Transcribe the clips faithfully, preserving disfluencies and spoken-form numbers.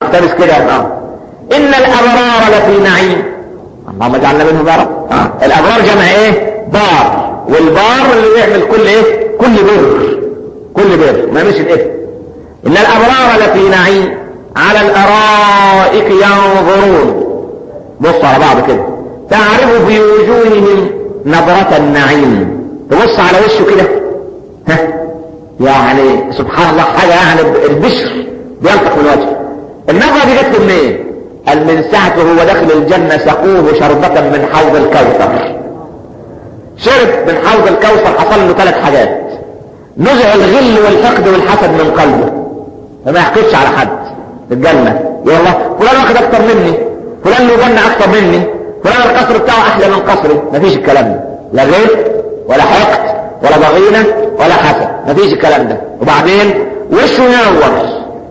اقتبس كده اه ان الابرار لفي نعيم. اللهم اجعلنا منهم يا رب. اه الابرار جمع ايه؟ بار، والبار اللي يعمل كل ايه؟ كل بر، كل بر ما مش الاثم. ان الابرار لفي نعيم على الارائك ينظرون. بص على بعض كده، تعرف في وجوههم نظرة النعيم. تبص على وشه كده ها يعني سبحان الله حاجة يعني البشر بينطق من وجهه. النظرة دي جت منين؟ قال من ساعته هو داخل الجنة سقوه شربة من حوض الكوثر. شرب من حوض الكوثر حصل له ثلاث حاجات: نزع الغل والحقد والحسد من قلبه، فما يحقدش على حد في الجنة. يا الله فلان واخد اكتر مني، فلان له جنة اكتر مني، فلان القصر بتاعه احلى من قصري. مفيش الكلام ده، لا غل ولا حقد ولا ضغينة ولا حسد، مفيش الكلام ده. وبعدين وشه ينور.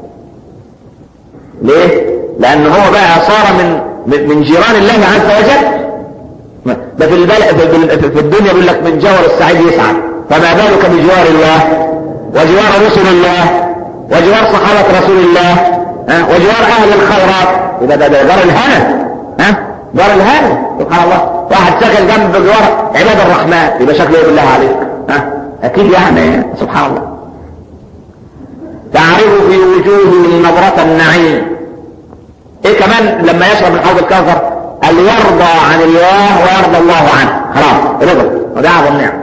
ليه؟ لان هو بقى صار من من جيران الله عز وجل. ده في البلد في الدنيا بيقول لك من جوار السعيد يسعد، فما بالك بجوار الله وجوار رسل الله وجوار صحابة رسول الله ها وجوار اهل الخيرات. يبقى ده دار الهنا، ها دار الهنا سبحان الله. واحد شغل جنب جوار عباد الرحمن، يبقى شكله بالله عليك ها اكيد يعني سبحان الله. تعرف في وجوههم نظرة النعيم. ايه كمان لما يشرب من حوض الكوثر؟ قال يرضى عن الله ويرضى الله عنه. خلاص رضا، وده اعظم نعم.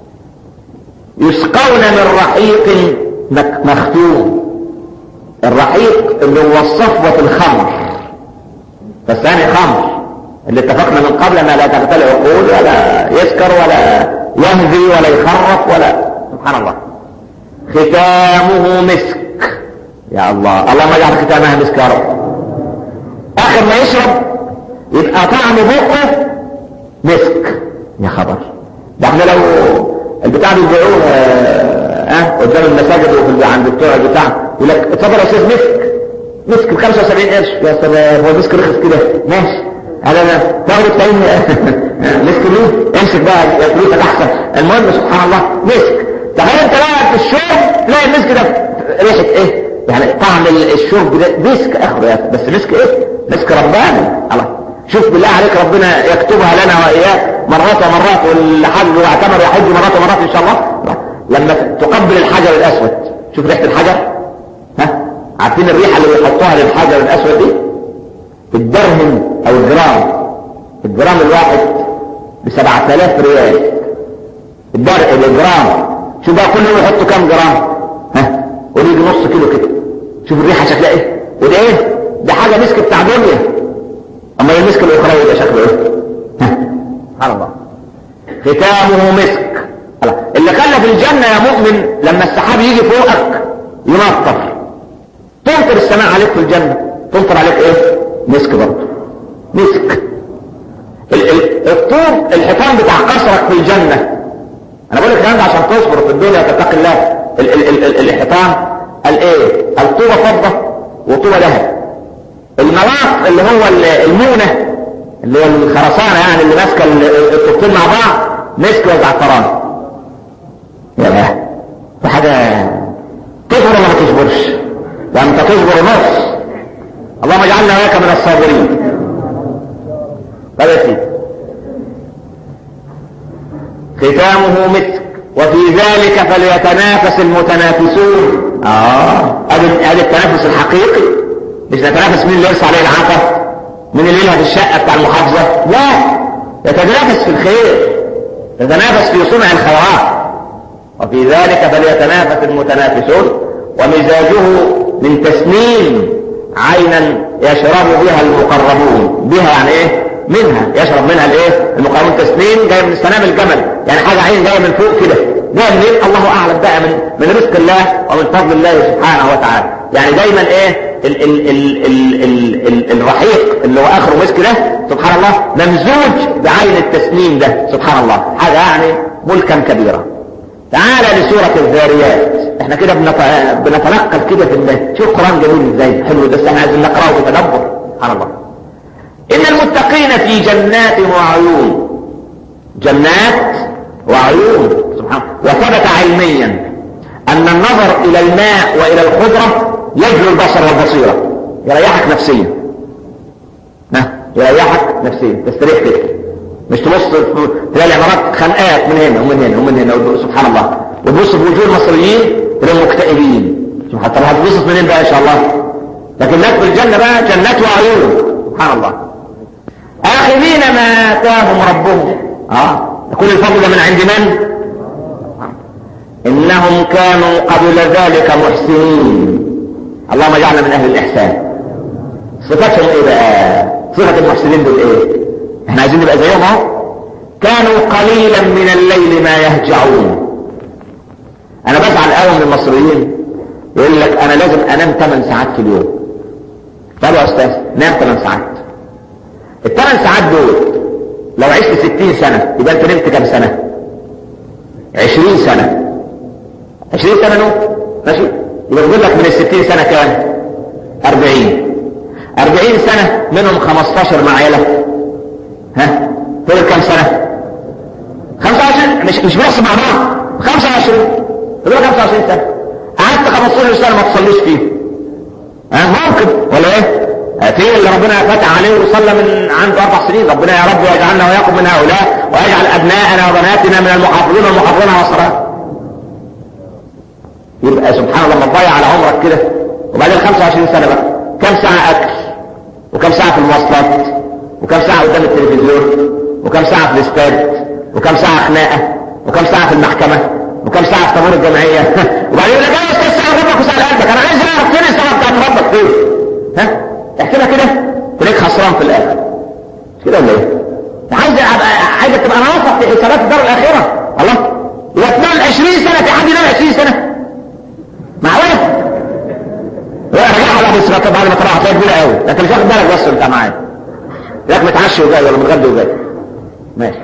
يسقون من رحيق مختوم. الرحيق اللي هو الصفوة الخمر، فالثاني خمر اللي اتفقنا من قبل ما لا تغتل عقول ولا يسكر ولا يهذي ولا يخرف ولا سبحان الله. ختامه مسك. يا الله اللهم اجعل ختامها مسك يا رب. اخر ما يشرب يبقى طعم بقه مسك. يا خبر، ده احنا لو البتاع دي بيبيعوه اه قدام المساجد وفي عند بتوع البتاع يقول لك اتفضل يا استاذ مسك، مسك ب خمسة وسبعين قرش. يا سلام، هو مسك رخص كده ماشي. انا انا تاخد التعين مسك ليه؟ امسك بقى فلوسك احسن. المهم سبحان الله مسك. تخيل انت بقى في الشرب تلاقي المسك ده ريحه ايه؟ يعني طعم الشرب ده مسك اخره، بس مسك ايه؟ مسك رباني. الله شوف بالله عليك ربنا يكتبها لنا واياك مرات ومرات، والحج واعتمر وحج مرات ومرات ان شاء الله. لما تقبل الحجر الاسود شوف ريحه الحجر. ها عارفين الريحه اللي بيحطوها للحجر الاسود دي؟ الدرهم او الجرام، الجرام الواحد بسبعة آلاف ريال. الدرهم الجرام شوف بقى كل يوم يحطوا كام جرام؟ ها قولي لي نص كيلو كده. شوف الريحه شكلها ايه؟ وده ايه؟ ده حاجه مسك بتاع دنيا. اما المسك الاخروي ده شكله ايه؟ سبحان الله. ختامه مسك. اللي خلى في الجنه يا مؤمن لما السحاب يجي فوقك يمطر، تمطر السماء عليك في الجنه، تمطر عليك ايه؟ مسك برضه. مسك. الطوب الحيطان بتاع قصرك في الجنه. انا بقول لك الكلام ده عشان تصبر في الدنيا وتتقي الله. الحيطان قال ايه؟ الطوبه فضه وطوبه ذهب. الملاط اللي هو المونه اللي هو الخرسانه يعني اللي ماسكه الطوبتين مع بعض مسك وزعفران. يا لا في حاجه تصبر ولا ما تصبرش؟ ده انت تصبر نص. اللهم اجعلنا وياك من الصابرين. طيب يا سيدي، ختامه مسك وفي ذلك فليتنافس المتنافسون. اه ادي التنافس الحقيقي، مش نتنافس مين اللي يرسى عليه العطا، مين اللي يلهى في الشقه بتاع المحافظه. لا، يتنافس في الخير، يتنافس في صنع الخيرات. وفي ذلك فليتنافس المتنافسون. ومزاجه من تسنيم، عينا يشرب بها المقربون. بها يعني ايه؟ منها، يشرب منها الايه؟ المقربون. تسنيم جاي من سنام الجمل، يعني حاجه عين جايه من فوق كده. ده منين؟ الله اعلم بقى، من من رزق الله ومن فضل الله سبحانه وتعالى. يعني دايما ايه؟ ال ال ال ال ال ال الرحيق اللي هو اخره مسك ده سبحان الله ممزوج بعين التسنيم ده سبحان الله. حاجه يعني ملكا كبيرا. تعالى لسورة الذاريات. احنا كده بنتنقل كده في الله. شوف القرآن جميل ازاي، حلو ده، احنا عايزين نقرأه بتدبر سبحان الله. ان المتقين في جنات وعيون. جنات وعيون سبحان الله. وثبت علميا ان النظر الى الماء والى الخضرة يجلو البصر والبصيرة. يريحك نفسيا، يريحك نفسيا، تستريح كده، مش تبص تلاقي العمارات خنقات من هنا ومن هنا ومن هنا، سبحان الله، وتبص بوجوه المصريين تلاقيهم مكتئبين، حتى لو هتبص منين بقى ان شاء الله. لكن هناك في الجنه بقى جنات وعيون، سبحان الله. اخذين ما اتاهم ربهم، اه كل الفضل ده من عند من؟ انهم كانوا قبل ذلك محسنين. اللهم اجعلنا من اهل الاحسان. صفتهم ايه بقى؟ صفة المحسنين دول ايه؟ احنا عايزين نبقى زيهم اهو. كانوا قليلا من الليل ما يهجعون. انا بزعل قوي من المصريين يقول لك انا لازم انام ثمان ساعات في اليوم. طب يا استاذ نام ثمان ساعات. الثمان ساعات دول لو عشت ستين سنة يبقى انت نمت كام سنة؟ عشرين سنة. عشرين سنة نوم ماشي؟ يبقى يقول لك من الستين سنة كام؟ اربعين. اربعين سنة منهم خمستاشر مع عيلة. ها؟ تقول كام سنة؟ خمسة وعشرين. مش مش بنحسب مع بعض. خمسة وعشرين. تقول خمسة وعشرين سنة. قعدت خمستاشر سنة ما تصليش فيه. ها ممكن ولا ايه؟ في اللي ربنا فتح عليه وصلى من عنده اربع سنين. ربنا يا رب ويجعلنا وياكم من هؤلاء ويجعل ابناءنا وبناتنا من المحافظين والمحافظين على الصلاة. يبقى سبحان الله ما تضيع على عمرك كده. وبعدين خمسة وعشرين سنة بقى كم ساعة اكل وكم ساعة في المواصلات وكم ساعة قدام التلفزيون وكم ساعة في الاستاد وكم ساعة خناقة وكم ساعة في المحكمة وكم ساعة في طابور الجمعية. وبعدين يقول لك ايه يا استاذ ساعة ربك وساعة قلبك. انا عايز اعرف فين الساعة بتاعت ربك فين؟ ها؟ احكي لها كده تلاقيك خسران في الاخر. مش كده ولا ايه؟ عايز عايزك تبقى ناصح في حسابات الدار الاخرة. الله يبقى تنام عشرين سنة في حد ينام عشرين سنة مع واحد. رجعها بقى بس بعد ما طلع هتلاقي كبيرة قوي، لكن مش واخد بالك بس انت معايا. لك متعشي وجاي ولا متغدي وجاي. ماشي.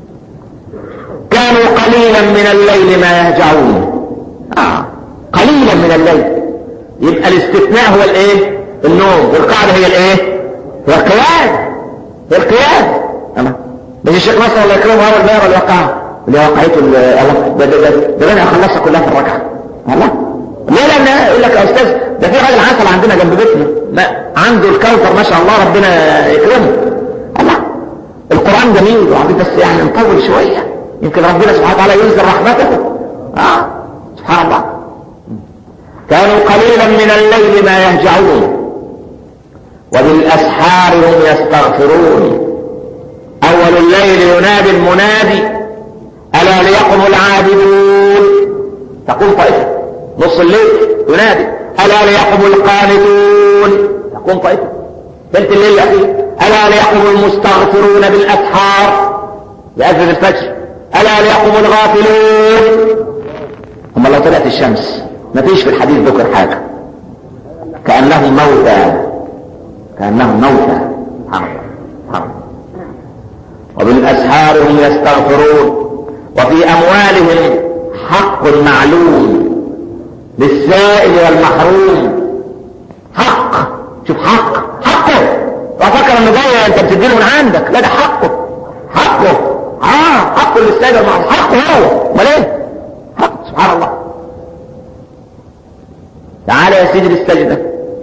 كانوا قليلا من الليل ما يهجعون. اه قليلا من الليل. يبقى الاستثناء هو الايه؟ النوم. والقاعدة هي الايه؟ هي القيام. هي القيام. تمام. مش الشيخ نصر الله يكرمه هذا البير الوقاع اللي وقعته الله ده ده ده انا اخلصها كلها في الركعة. الله. ليه؟ لان يقول لك يا استاذ ده في راجل عسل عندنا جنب بيتنا ما عنده الكوثر ما شاء الله ربنا يكرمه. الله. القرآن جميل وعبيد بس يعني نطول شوية يمكن ربنا سبحانه وتعالى ينزل رحمته. اه سبحان الله. كانوا قليلا من الليل ما يهجعون وبالاسحار هم يستغفرون. اول الليل ينادي المنادي الا ليقم العابدون. تقوم طائفة نص الليل ينادي الا ليقم القانتون. تقوم طائفة ثلث الليل الاخير الا ليقم المستغفرون بالاسحار يأذن الفجر الا ليقم الغافلون. هم لو طلعت الشمس ما فيش في الحديث ذكر حاجة كأنهم موتى كأنهم موتى. سبحان الله سبحان الله. وبالأسحار هم يستغفرون وفي أموالهم حق معلوم للسائل والمحروم. حق. شوف حق حقه. وفكر انه جاي انت بتديله من عندك. لا ده حقه حقه. اه حقه للسائل والمحروم. حقه هو امال ايه؟ حق. سبحان الله. تعالى يا سيدي للسجدة.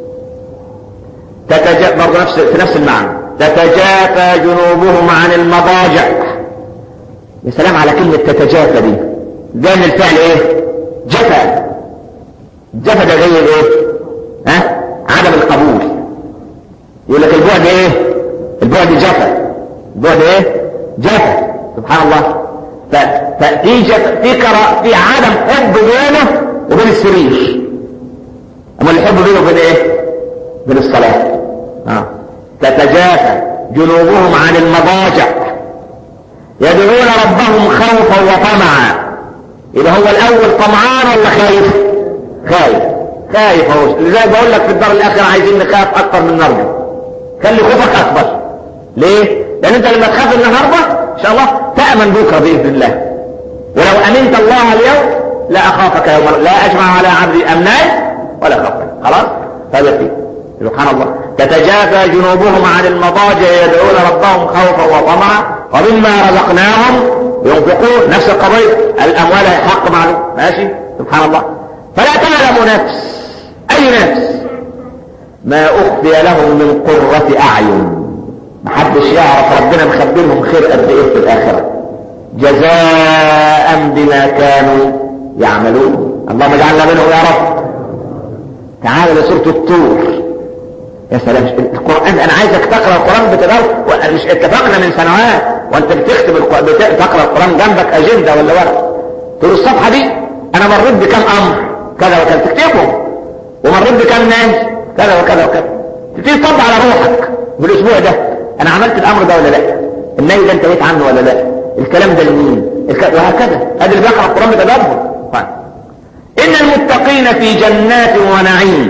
تتجافى برضه نفس في نفس المعنى. تتجافى جنوبهم عن المضاجع. يا سلام على كلمة تتجافى دي. جاء من الفعل ايه؟ جفا. جفا ده جاي ايه؟ ها؟ عدم القبول. يقول لك البعد ايه؟ البعد جفا. البعد ايه؟ جفا. سبحان الله. ففي جفا في كرا في عدم حب بينه وبين السرير. اما اللي يحب بينه وبين ايه؟ بين الصلاة. اه تتجافى جنوبهم عن المضاجع يدعون ربهم خوفا وطمعا. يبقى هو الاول طمعان ولا خايف؟ خايف. خايف اهو. لذلك بقول لك في الدار الاخره عايزين نخاف اكتر من نرجو. خلي خوفك اكبر. ليه؟ لان انت لما تخاف النهارده ان شاء الله تامن بكره باذن الله. ولو امنت الله اليوم لا اخافك يوم لا اجمع على عبدي امناي ولا خافك. خلاص هذا فيه. سبحان الله. تتجافى جنوبهم عن المضاجع يدعون ربهم خوفا وطمعا ومما رزقناهم ينفقون. نفس القضية. الاموال حق معلوم. ماشي. سبحان الله. فلا تعلم نفس اي نفس ما اخفي لهم من قرة اعين. محدش يعرف ربنا مخبي لهم خير قد ايه في الاخرة، جزاء بما كانوا يعملون. اللهم اجعلنا منهم يا رب. تعالوا لسورة الطور. يا سلام القرآن، انا عايزك تقرأ القرآن بتدور. مش اتفقنا من سنوات وانت بتكتب القرآن بتقرأ القرآن جنبك اجندة ولا ورق، تقول الصفحة دي انا مريت بكم امر كذا وكذا تكتبهم، ومريت بكم ناس كذا وكذا وكذا، تبتدي تطبق على روحك بالاسبوع ده انا عملت الامر ده ولا لا، النهي ده انتهيت عنه ولا لا، الكلام ده لمين، الك... وهكذا. ادي اللي بيقرأ القرآن بتدبر. طيب. ان المتقين في جنات ونعيم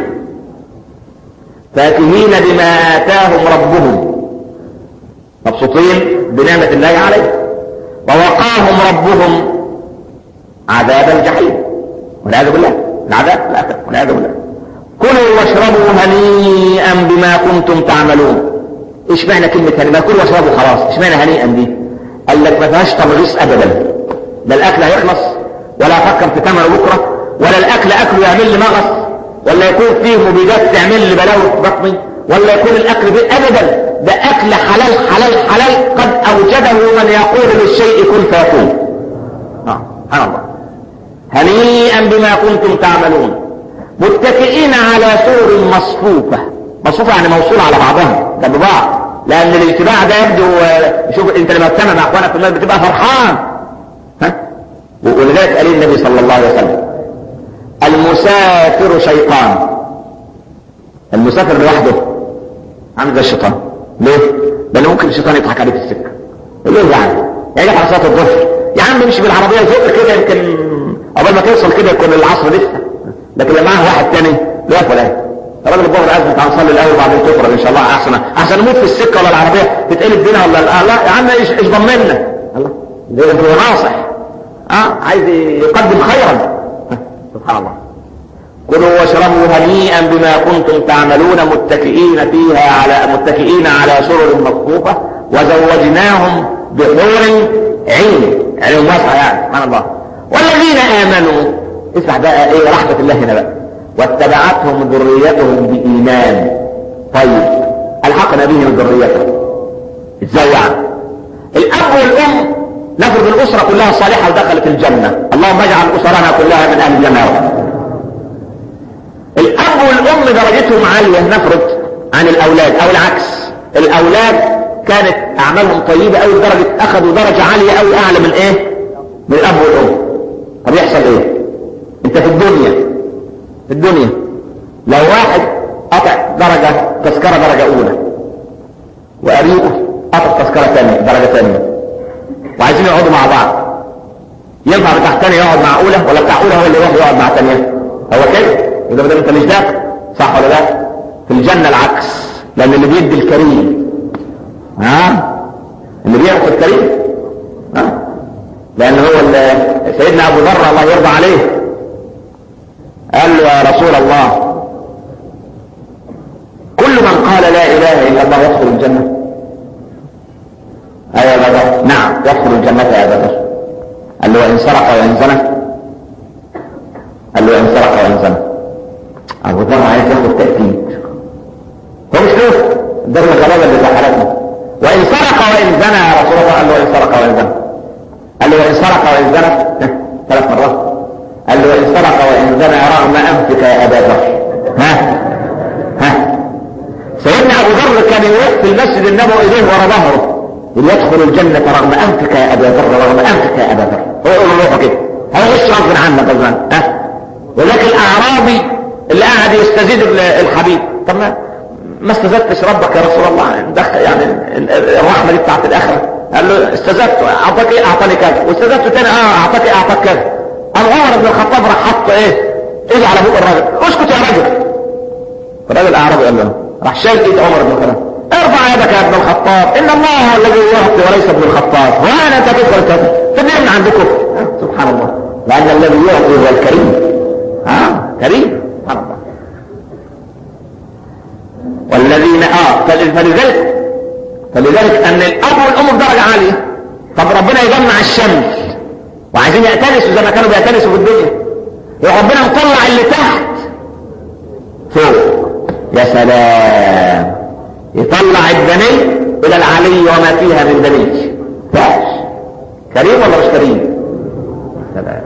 فاكهين بما آتاهم ربهم، مبسوطين بنعمة الله عليه، ووقاهم ربهم عذاب الجحيم والعياذ بالله، العذاب الآخر والعياذ بالله. كلوا واشربوا هنيئا بما كنتم تعملون. ايش معنى كلمة هنيئا؟ ما كلوا واشربوا خلاص، ايش معنى هنيئا دي؟ قال لك ما فيهاش تمغيص ابدا، لا الاكل هيخلص ولا افكر في ثمنه بكره، ولا الاكل اكله يعمل لي مغص، ولا يكون فيه مبيدات تعمل لي بلاوي في بطني، ولا يكون الاكل فيه ابدا. ده اكل حلال حلال حلال قد اوجده من يقول للشيء كن فيكون. اه سبحان الله. هنيئا بما كنتم تعملون متكئين على سرر مصفوفه. مصفوفه يعني موصوله على بعضها جنب بعض، لان الاجتماع ده يبدو. شوف انت لما بتجتمع مع اخوانك في المسجد بتبقى فرحان، ها؟ ولذلك قال النبي صلى الله عليه وسلم المسافر شيطان. المسافر لوحده عامل زي الشيطان. ليه؟ لانه ممكن الشيطان يضحك عليه في السكه. ليه يعني؟ يعني على صلاه الظهر يا عم امشي بالعربيه الفجر كده، يمكن قبل ما توصل كده يكون العصر لسه، لكن لما معاه واحد تاني لا فلان الراجل الظهر عايز تعال نصلي الاول وبعدين تفرج ان شاء الله احسن احسن نموت في السكه ولا العربيه تتقلب بينا ولا لا. لا يا عم ايش ايش ضمننا الله ده ناصح اه عايز يقدم خيرا. سبحان الله. كلوا واشربوا هنيئا بما كنتم تعملون متكئين فيها على متكئين على سرر مصفوفه وزوجناهم بحور عين. عين واسعه يعني سبحان الله. والذين امنوا اسمع بقى ايه رحمه الله هنا بقى. واتبعتهم ذريتهم بايمان. طيب الحقنا بهم ذريتهم ازاي يعني؟ الاب والام نفرض الاسره كلها صالحه ودخلت الجنه، اللهم اجعل اسرنا كلها من اهل الجنه. الاب والام درجتهم عاليه نفرض عن الاولاد، او العكس الاولاد كانت اعمالهم طيبه قوي لدرجه اخذوا درجه عاليه قوي اعلى من ايه؟ من الاب والام. طب يحصل ايه؟ انت في الدنيا في الدنيا لو واحد قطع درجه تذكره درجه اولى وقريبه قطع تذكره ثانيه درجه ثانيه وعايزين يقعدوا مع بعض، ينفع بتاع ثانيه يقعد مع اولى ولا بتاع اولى هو اللي يروح يقعد مع ثانيه؟ هو كده يبقى بدل انت مش داخل صح ولا لا؟ في الجنه العكس، لان اللي بيدي الكريم ها اللي بيعطي الكريم ها، لان هو سيدنا ابو ذر الله يرضى عليه قال له يا رسول الله كل من قال لا اله الا الله يدخل الجنه؟ ايوه يا بدر نعم يدخل الجنه يا بدر. قال له وان سرق وان زنى؟ قال له وان سرق وان زنى. ابو ذر عايز ياخد تاكيد، هو مش شوف ده الغلابه اللي زعلتنا. وان سرق وان زنى يا رسول الله؟ قال له وان سرق وان زنى. قال له وان سرق وان زنى ثلاث مرات. قال له وان سرق وان زنى رغم انفك يا ابا ذر. ها ها سيدنا ابو ذر كان يروح في المسجد النبوي اليه ورا ظهره يدخل الجنه رغم انفك يا ابا ذر رغم انفك يا ابا ذر. هو يقول له كده هو مش غصب عنك غصب ها. ولكن الاعرابي اللي قاعد يستزيد الحبيب، طب ما ما استزدتش ربك يا رسول الله؟ دخل يعني الرحمه دي بتاعت الاخره. قال له استزدت اعطاك ايه؟ اعطاني كذا. واستزدت تاني اه اعطاك ايه؟ اعطاك كذا. قام عمر بن الخطاب راح حط ايه؟ ايده على بوق الراجل، اسكت يا راجل. الراجل الاعرابي قال له راح شايل ايد عمر بن الخطاب، ارفع يدك يا ابن الخطاب ان الله الذي يعطي وليس ابن الخطاب، وانا انت تدخل كذا تبني من عند كفر. سبحان الله، لان الذي يعطي هو الكريم. ها كريم سبحان الله. والذين اه فلذلك فلذلك ان الاب والام بدرجه عاليه. طب ربنا يجمع الشمس وعايزين يأتنسوا زي ما كانوا بيأتنسوا في الدنيا، يا ربنا مطلع اللي تحت فوق يا سلام، يطلع الدني الى العلي وما فيها من دني. فاش كريم ولا مش كريم؟ سلام.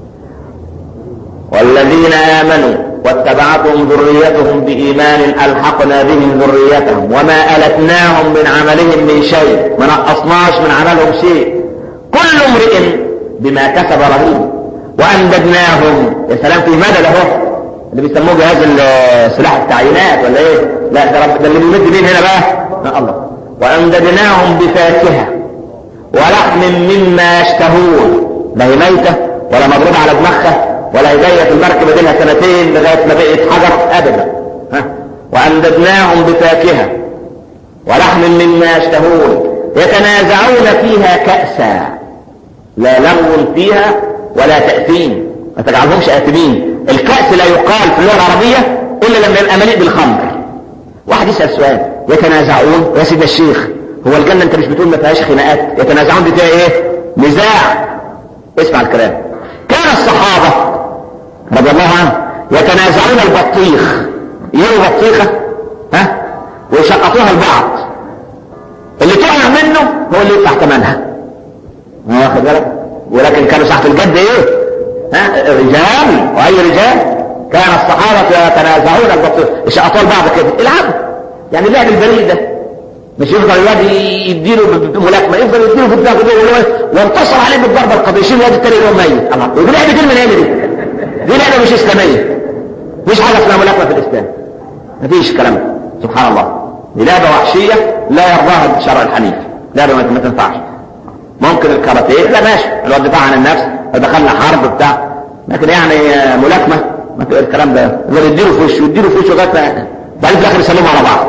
والذين آمنوا واتبعتهم ذريتهم بإيمان ألحقنا بهم ذريتهم وما ألتناهم من عملهم من شيء، ما نقصناش من عملهم شيء، كل امرئ بما كسب رهين. وأمددناهم، يا سلام، في مدد اهو، اللي بيسموه جهاز سلاح التعيينات ولا ايه؟ لا ده رب، ده اللي بيمد مين هنا بقى؟ ما الله. وأمددناهم بفاكهة ولحم مما يشتهون، لا هي ميتة ولا مضروب على دماغها ولا هداية في المركبة دينها سنتين لغاية ما بقيت حجر أبدا. ها؟ وأمددناهم بفاكهة ولحم مما يشتهون يتنازعون فيها كأسا لا لغو فيها ولا تأثيم، ما تجعلهمش آثمين. الكأس لا يقال في اللغة العربية إلا لما يبقى مليء بالخمر. واحد يسأل سؤال، يتنازعون يا سيدي الشيخ، هو الجنة انت مش بتقول ما فيهاش خناقات؟ يتنازعون دي فيها ايه؟ نزاع. اسمع الكلام. كان الصحابة رضي الله عنه يتنازعون البطيخ، يروا بطيخة ها ويشقطوها البعض، اللي تقع منه هو اللي يدفع ثمنها، واخد بالك؟ ولكن كانوا ساعة الجد ايه؟ ها رجال، واي رجال. كان الصحابة يتنازعون البطيخ، يشقطوها البعض كده، العبوا يعني اللعب البريء ده، مش يفضل الواد يديله بملاكمة، يفضل يديله في الدماغ وانتصر عليه بالضربة القاضية، يشيل الواد التاني يقوم ميت. الله، ودي لعبة كلمة ايه دي؟ دي لعبة مش اسلامية، مش حاجة اسمها ملاكمة في الاسلام، مفيش الكلام ده، سبحان الله. دي لعبة وحشية لا يرضاها الشرع الحنيف، لعبة ما تنفعش. ممكن الكاراتيه لا ماشي، الواد دفاع عن النفس، دخلنا حرب بتاع، لكن يعني ملاكمة ما تقول الكلام ده، اللي يديله في وشه يديله في وشه لغاية بعدين في الاخر يسلموا على بعض.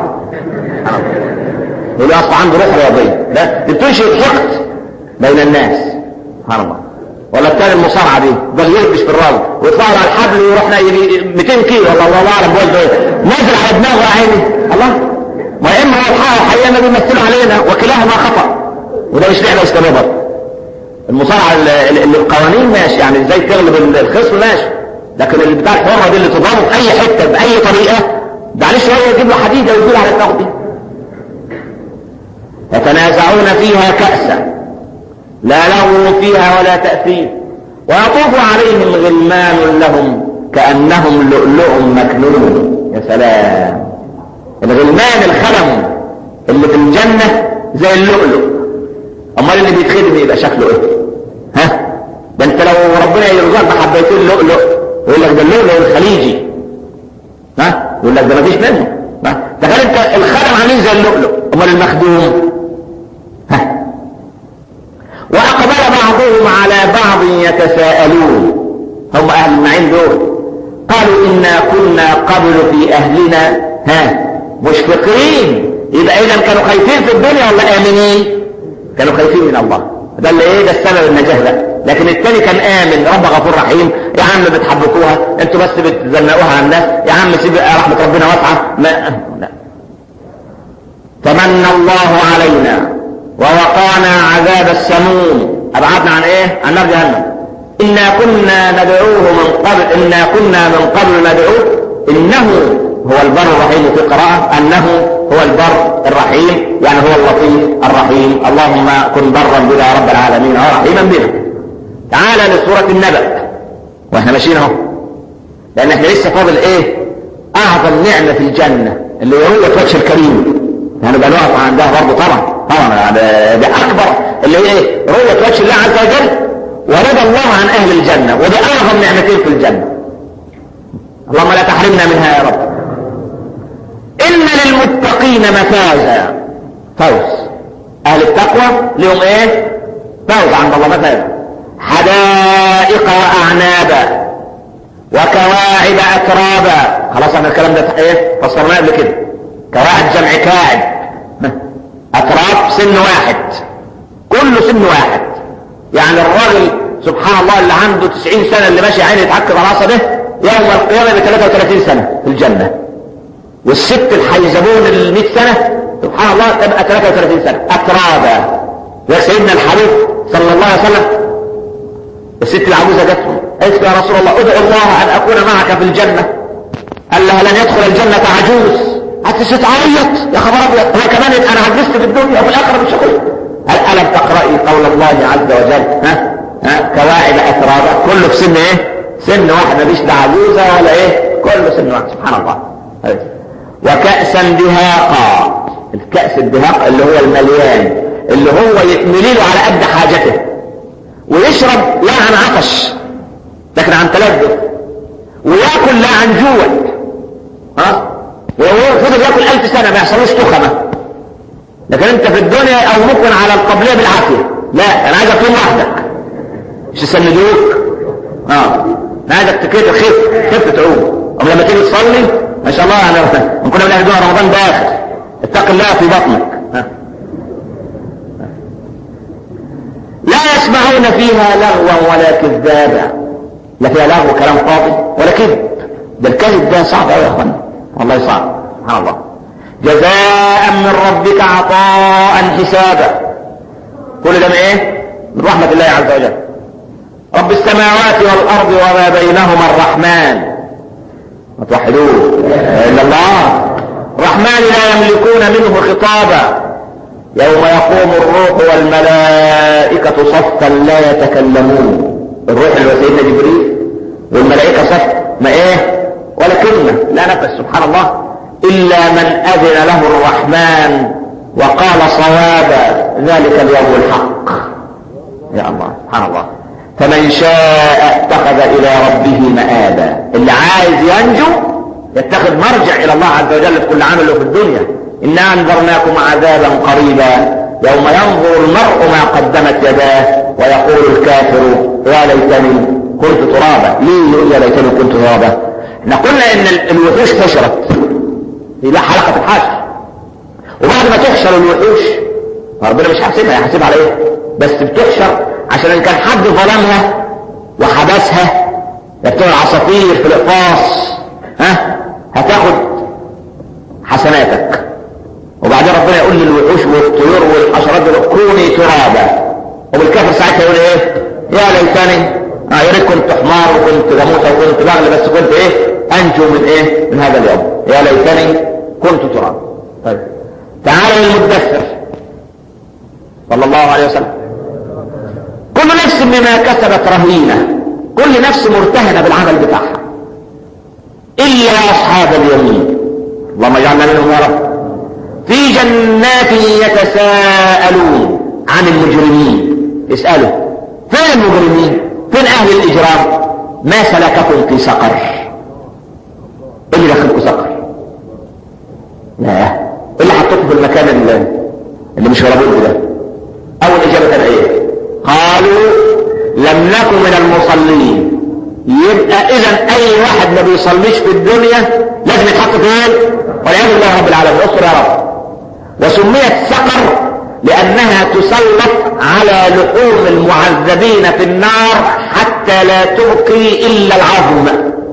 يقول اصلا عنده روح رياضيه، ده بتنشئ الحقد بين الناس، سبحان الله. ولا الثاني المصارعه دي ده يلبش في الراجل ويطلع على الحبل ويروح مئتين كيلو والله الله اعلم بوزنه ايه، نازل على دماغه يا عيني. الله، ما اما هو الحقيقه ما بيمثلوا علينا وكلاهما خطا، وده مش لعبه اسلاميه برضه. المصارعه اللي القوانين ماشي، يعني ازاي تغلب الخصم ماشي، لكن اللي بتاع الحره دي اللي تضربه في اي حته باي طريقه، ده عليه شويه يجيب له حديده ويديله على الدماغ دي. يتنازعون فيها كأسا لا لغو فيها ولا تأثير ويطوف عليهم غلمان لهم كأنهم لؤلؤ مكنون. يا سلام، الغلمان الخدم اللي في الجنة زي اللؤلؤ، امال اللي بيتخدم يبقى شكله ايه؟ ها؟ ده انت لو ربنا يرزقك بحبيتين لؤلؤ يقول لك ده اللؤلؤ الخليجي، ها؟ يقول لك ده مفيش منه. تخيل انت الخدم عاملين زي اللؤلؤ، امال المخدوم ها؟ واقبل بعضهم على بعض يتساءلون، هم اهل المعين دول، قالوا انا كنا قبل في اهلنا ها مشفقين. يبقى اذا كانوا خايفين في الدنيا ولا امنين؟ كانوا خايفين من الله، ده اللي ايه، ده السبب النجاه ده. لكن الثاني كان امن، رب غفور رحيم، يا عم بتحبكوها انتوا بس بتزنقوها على الناس، يا عم سيب رحمه ربنا واسعه. ما لا، فمن الله علينا ووقانا عذاب السموم، ابعدنا عن ايه؟ عن نار جهنم. انا كنا ندعوه من قبل، انا كنا من قبل ندعوه انه هو البر الرحيم، في قراءة انه هو البر الرحيم، يعني هو اللطيف الرحيم. اللهم كن برا بنا يا رب العالمين ورحيما بنا. تعالى لسورة النبأ واحنا ماشيين اهو، لان احنا لسه فاضل ايه؟ اعظم نعمة في الجنة اللي هي رؤية وجه الكريم، يعني بقى نقف عندها برضه طبعا طبعا دي اكبر اللي هي ايه؟ رؤية وجه الله عز وجل ورضى الله عن اهل الجنة، ودي اعظم نعمتين في الجنة. اللهم لا تحرمنا منها يا رب. ان للمتقين مفازا، فوز اهل التقوى لهم ايه؟ فوز عند الله، مفازا. حدائق واعنابا وكواعب اترابا. خلاص احنا الكلام ده ايه؟ فسرناه قبل كده. كواعب جمع كاعب، اتراب سن واحد، كله سن واحد، يعني الراجل سبحان الله اللي عنده تسعين سنة اللي ماشي عيني يتعكر على راسه ده يوم القيامة ب ثلاثة وثلاثين سنة في الجنة، والست الحيزبون ال مئة سنة سبحان الله تبقى ثلاثة وثلاثين سنة اترابا. يا سيدنا الحبيب صلى الله عليه وسلم الست العجوزة جت قالت يا رسول الله ادعو الله ان اكون معك في الجنة. قال لها لن يدخل الجنة عجوز هتعيط يا خبر ابيض، هو كمان انا عجزت في الدنيا وفي الاخره مش هقول. هل الم تقرأي قول الله عز وجل ها ها كواعب اترابا، كله في سن ايه؟ سن واحد، مفيش لا عجوزه ولا ايه، كله سن واحد. سبحان الله. وكأسا دهاقا، الكأس الدهاق اللي هو المليان، اللي هو يمليله على قد حاجته ويشرب لا عن عطش لكن عن تلذذ، ويأكل لا عن جوع. ها وهو فضل يأكل ألف سنة ما يحصلوش تخمة، لكن انت في الدنيا او ممكن على القبلية بالعافية. لا انا عايزك تقوم وحدك مش يسندوك. اه انا عايزك تكيف خف خف تعوم. أم لما تيجي تصلي ما شاء الله انا كنا بنعمل دون رمضان داخل اتق الله في بطنك. ها. لا يسمعون فيها لغوا ولا كذابا، لا فيها لغو كلام فاضي ولا كذب. ده الكذب ده صعب قوي يا اخوانا، والله صعب. سبحان الله. جزاء من ربك عطاء حسابا، كل ده من ايه؟ من رحمة الله عز وجل. رب السماوات والارض وما بينهما الرحمن، ما توحدوه الا الله. الرحمن لا يملكون منه خطابا، يوم يقوم الروح والملائكة صفا لا يتكلمون. الروح اللي هو سيدنا جبريل والملائكة صف ما ايه ولا كلمة لا نفس. سبحان الله. إلا من أذن له الرحمن وقال صوابا، ذلك اليوم الحق. يا الله سبحان الله. فمن شاء اتخذ إلى ربه مآبا، اللي عايز ينجو يتخذ مرجع إلى الله عز وجل في كل عمل له في الدنيا. إنا أنذرناكم عذابا قريبا يوم ينظر المرء ما قدمت يداه ويقول الكافر يا ليتني كنت ترابا. ليه يا ليتني كنت ترابا؟ احنا قلنا ان الوحوش حشرت الى حلقة الحشر، وبعد ما تحشر الوحوش ربنا مش هيحاسبها، هيحاسبها على ايه؟ بس بتحشر عشان ان كان حد ظلمها وحبسها بتوع العصافير في الاقفاص ها هتاخد حسناتك، وبعدين ربنا يقول للوحوش والطيور والحشرات دول كوني ترابا، وبالكافر ساعتها يقول ايه؟ يا ليتني اه يا ريت كنت حمار وكنت جاموسه وكنت بغل، بس كنت ايه؟ انجو من ايه؟ من هذا اليوم. يا ليتني كنت ترابا. طيب تعالى للمدثر صلى الله عليه وسلم. كل نفس بما كسبت رهينه، كل نفس مرتهنه بالعمل بتاعها الا اصحاب اليمين، اللهم اجعلنا منهم يا رب. في جنات يتساءلون عن المجرمين، يسألوا فين المجرمين؟ فين اهل الاجرام؟ ما سلككم في سقر؟ ايه اللي دخلكم سقر؟ لا ايه اللي حطكم في المكان اللي, اللي مش هربوه ده؟ اول اجابه كان ايه؟ قالوا لم نكن من المصلين. يبقى اذا اي واحد ما بيصليش في الدنيا لازم يتحط فين؟ والعياذ بالله رب العالمين. اصبر يا رب. وسميت سقر لانها تسلط على لحوم المعذبين في النار حتى لا تبقي الا العظم،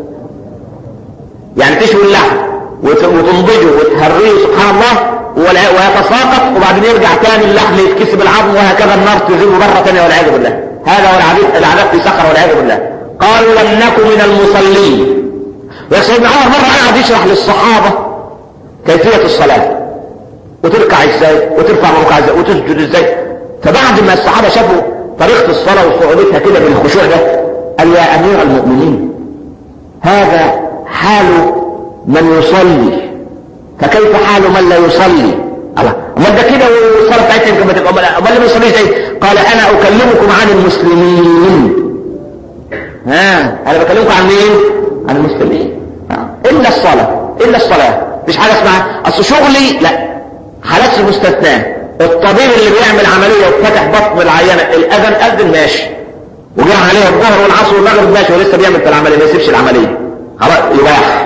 يعني تشوي اللحم وتنضجه وتهريه سبحان الله ويتساقط وبعدين يرجع تاني اللحم يتكسب العظم، وهكذا النار تزيله مرة تانية والعياذ بالله. هذا هو العذاب في سقر والعياذ بالله. قالوا لم نكن من المصلين. وسيدنا عمر مرة قاعد يشرح للصحابة كيفية الصلاة وتركع ازاي وترفع ركعة ازاي وتسجد ازاي، فبعد ما الصحابة شافوا طريقة الصلاة وصعوبتها كده بالخشوع ده قال يا امير المؤمنين هذا حال من يصلي فكيف حال من لا يصلي؟ الله امال ده كده والصلاة بتاعتنا يمكن ما تبقى امال اللي ما يصليش ازاي؟ قال انا اكلمكم عن المسلمين. ها انا بكلمكم عن مين؟ عن المسلمين. الا الصلاة الا الصلاة مفيش حاجة اسمها اصل شغلي، لا حالات المستثناء. الطبيب اللي بيعمل عملية وفتح بطن العيانة الاذن اذن ماشي وجاء عليه الظهر والعصر والمغرب ماشي ولسه بيعمل في العملية ما يسيبش العملية خلاص يباح.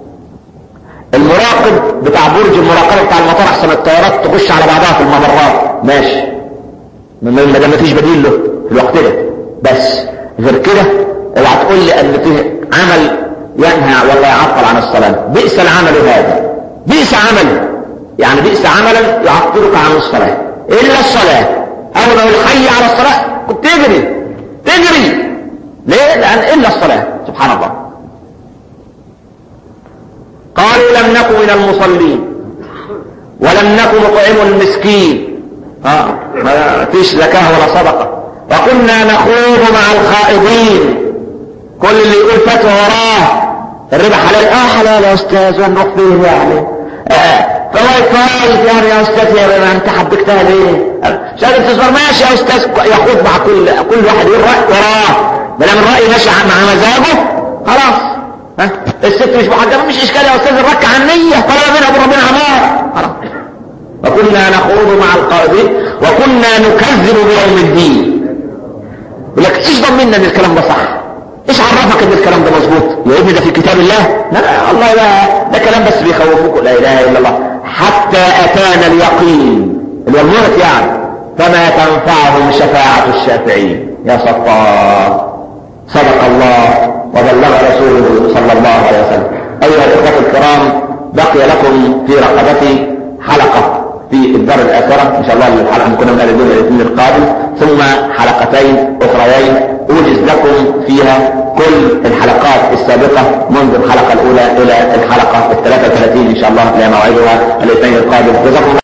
المراقب بتاع برج المراقبة بتاع المطار احسن الطيارات تخش على بعضها في الممرات ماشي ما دام مفيش بديل له في الوقت ده، بس غير كده اوعى تقول لي ان فيه عمل ينهى ولا يعطل عن الصلاة. بئس العمل هذا، بئس عمل يعني بئس عملا يعطلك عن الصلاة الا الصلاة. اول ما يقول حي على الصلاة كنت تجري تجري ليه؟ لان الا الصلاة. سبحان الله. قالوا لم نكن من المصلين ولم نكن نطعم المسكين، اه ما فيش زكاة ولا صدقة. وكنا نخوض مع الخائضين، كل اللي يقول فتوى وراه الربا حلال، اه حلال يا استاذ ونروح فيه يعني، آه فوايد فوايد يعني يا استاذ، يا انت حبكتها ليه؟ شايف تصبر ماشي يا استاذ، يخوض مع كل كل واحد يقول رأي وراه، ما دام الرأي ماشي مع مزاجه خلاص. ها الست مش محجبة مش اشكال يا استاذ، الرك عن نية طلب منها بربنا عمار خلاص. وكنا نخوض مع القائدين وكنا نكذب بيوم الدين. يقول لك ايش ضمننا ان الكلام ده صح؟ ايش عرفك ان الكلام ده مظبوط؟ يا ابني ده في كتاب الله. لا لا الله لا، ده كلام بس بيخوفوك، لا اله الا الله. حتى اتانا اليقين، الموت يعني، فما تنفعهم شفاعة الشافعين. يا ستار، صدق الله وبلغ رسوله صلى الله عليه وسلم. ايها الاخوة الكرام، بقي لكم في رقبتي حلقة في الدار الآخرة إن شاء الله. الحلقة كنا من اليوم الاثنين القادم، ثم حلقتين أخريين أوجز لكم فيها كل الحلقات السابقة منذ الحلقة الأولى إلى الحلقة الثلاثة وثلاثين إن شاء الله إلى موعدها الاثنين القادم. جزاكم